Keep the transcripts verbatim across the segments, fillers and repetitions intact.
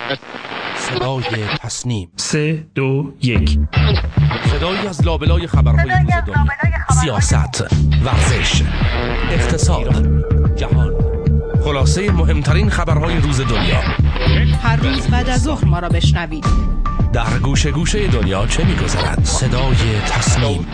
صدای تصنیم. سه دو یک. صدایی از لابلای خبرهای روز دنیا، سیاست، ورزش، اقتصاد، جهان، خلاصه مهمترین خبرهای روز دنیا. هر روز بعد از ظهر ما را بشنوید. در گوشه گوشه دنیا چه می‌گذرد؟ صدای تصنیم.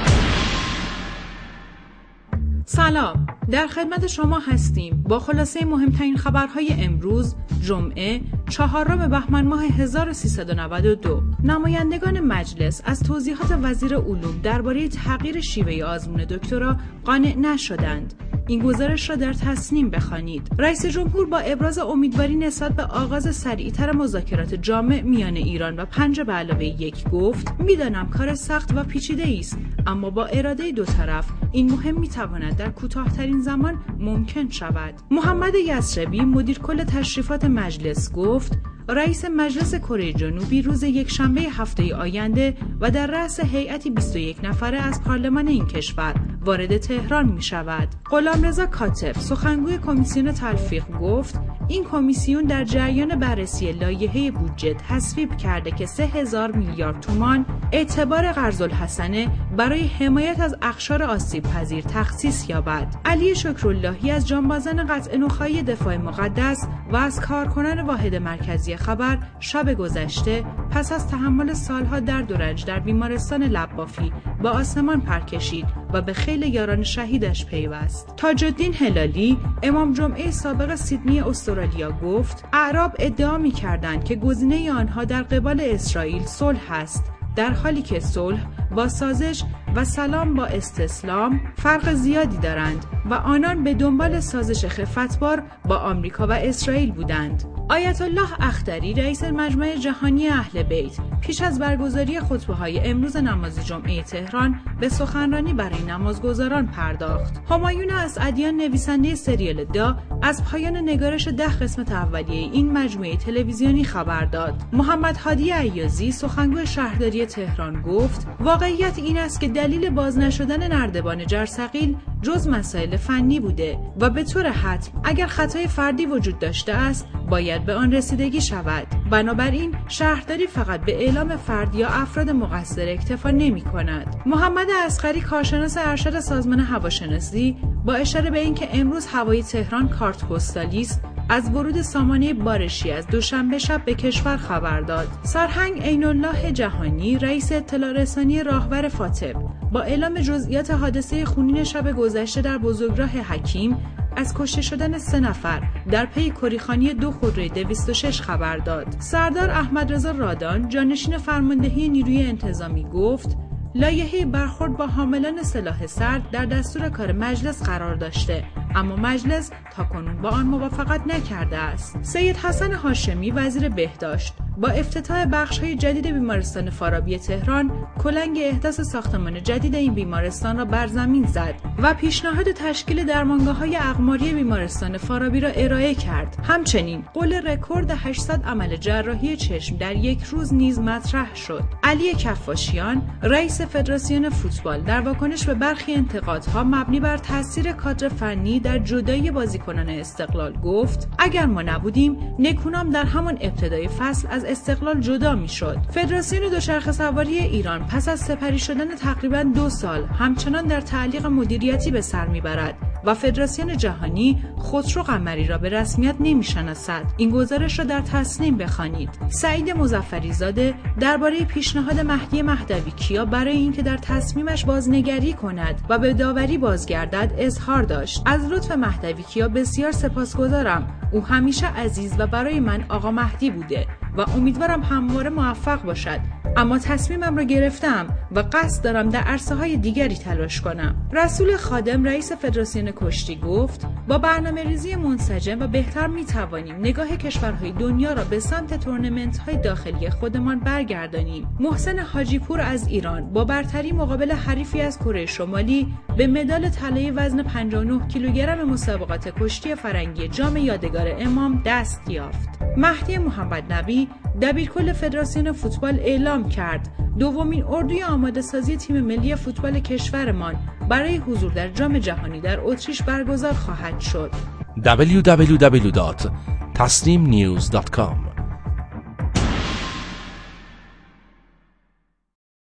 سلام، در خدمت شما هستیم با خلاصه مهمترین خبرهای امروز جمعه چهارم بهمن ماه هزار و سیصد و نود و دو. نمایندگان مجلس از توضیحات وزیر علوم درباره تغییر شیوه آزمون دکترا قانع نشدند. این گزارش را در تصنیم بخوانید. رئیس جمهور با ابراز امیدواری نسبت به آغاز سریعتر مذاکرات جامع میان ایران و پنج به علاوه یک گفت میدانم کار سخت و پیچیده است، اما با اراده دو طرف این مهم میتواند در کوتاه‌ترین زمان ممکن شود. محمد یثربی مدیر کل تشریفات مجلس گفت رئیس مجلس کره جنوبی روز یکشنبه هفته آینده و در رأس هیئتی بیست و یک نفره از پارلمان این کشور وارد تهران می شود. غلامرضا کاتب سخنگوی کمیسیون تلفیق گفت این کمیسیون در جریان بررسی لایحه بودجه تصویب کرده که سه هزار میلیارد تومان اعتبار قرض‌الحسنه برای حمایت از اقشار آسیب پذیر تخصیص یابد. علی شکراللهی از جانبازان قطع نخاعی دفاع مقدس و از کارکنان واحد مرکزی خبر شب گذشته پس از تحمل سالها درد و رنج در بیمارستان لبافی با آسمان پر کشید و به خیل یاران شهیدش پیوست. تاج الدین هلالی امام جمعه سابق سیدنی استرالیا گفت اعراب ادعا می‌کردند که گزینه آنها در قبال اسرائیل صلح است، در حالی که صلح با سازش و سلام با استسلام فرق زیادی دارند و آنان به دنبال سازش خفتبار با آمریکا و اسرائیل بودند. آیت الله اختری رئیس مجمع جهانی اهل بیت پیش از برگزاری خطبه‌های امروز نماز جمعه تهران به سخنرانی برای نمازگزاران پرداخت. همایون اسعدیان نویسنده سریال دا از پایان نگارش ده قسمت اولیه این مجموعه تلویزیونی خبر داد. محمد هادی عیازی سخنگوی شهرداری تهران گفت واقعیت این است که دلیل باز نشدن نردبان جرثقیل جز مسائل فنی بوده و به طور حتم اگر خطای فردی وجود داشته است باید به آن رسیدگی شود. بنابراین شهرداری فقط به اعلام فرد یا افراد مقصر اکتفا نمی کند. محمد اصغری کارشناس ارشد سازمان هواشناسی با اشاره به اینکه امروز هوای تهران کارت پستالی است از ورود سامانه بارشی از دوشنبه شب به کشور خبر داد. سرهنگ عین الله جهانی رئیس اطلاع رسانی راهبر فاتب با اعلام جزئیات حادثه خونین شب گذشته در بزرگراه حکیم از کشته شدن سه نفر در پی کریخانی دو خودروی دویست و شش خبر داد. سردار احمد رضا رادان جانشین فرماندهی نیروی انتظامی گفت لایحه برخورد با حاملان سلاح سرد در دستور کار مجلس قرار داشته، اما مجلس تاکنون با آن موافقت نکرده است. سید حسن هاشمی وزیر بهداشت با افتتاح بخش‌های جدید بیمارستان فارابی تهران کلنگ احداث ساختمان جدید این بیمارستان را بر زمین زد و پیشنهاد تشکیل درمانگاه‌های اقماری بیمارستان فارابی را ارائه کرد. همچنین قول رکورد هشتصد عمل جراحی چشم در یک روز نیز مطرح شد. علی کفاشیان رئیس فدراسیون فوتبال در واکنش به برخی انتقادها مبنی بر تاثیر کادر فنی در جدایی بازیکنان استقلال گفت اگر ما نبودیم نکونام در همان ابتدای فصل از استقلال جدا میشد. فدراسیون دوچرخه سواری ایران پس از سپری شدن تقریباً دو سال همچنان در تعلیق مدیریتی به سر میبرد و فدراسیون جهانی خسرو قمری را به رسمیت نمیشناسد. این گزارش را در تصنیم بخوانید. سعید مظفری زاده درباره پیشنهاد مهدی مهدوی کیا برای اینکه در تصمیمش بازنگری کند و به داوری بازگردد اظهار داشت. از لطف مهدوی کیا بسیار سپاسگزارم. او همیشه عزیز و برای من آقا مهدی بوده و امیدوارم همواره موفق باشد، اما تصمیمم را گرفتم و قصد دارم در عرصه‌های دیگری تلاش کنم. رسول خادم رئیس فدراسیون کشتی گفت با برنامه‌ریزی منسجم و بهتر می‌توانیم نگاه کشورهای دنیا را به سمت تورنمنت‌های داخلی خودمان برگردانیم. محسن حاجیپور از ایران با برتری مقابل حریفی از کره شمالی به مدال طلایی وزن پنجاه و نه کیلوگرم مسابقات کشتی فرنگی جام یادگار امام دست یافت. مهدی محمد نبی دبیرکل فدراسیون فوتبال اعلام کرد دومین اردوی آماده سازی تیم ملی فوتبال کشورمان برای حضور در جام جهانی در اتریش برگزار خواهد شد. دبلیو دبلیو دبلیو دات تصنیم نیوز دات کام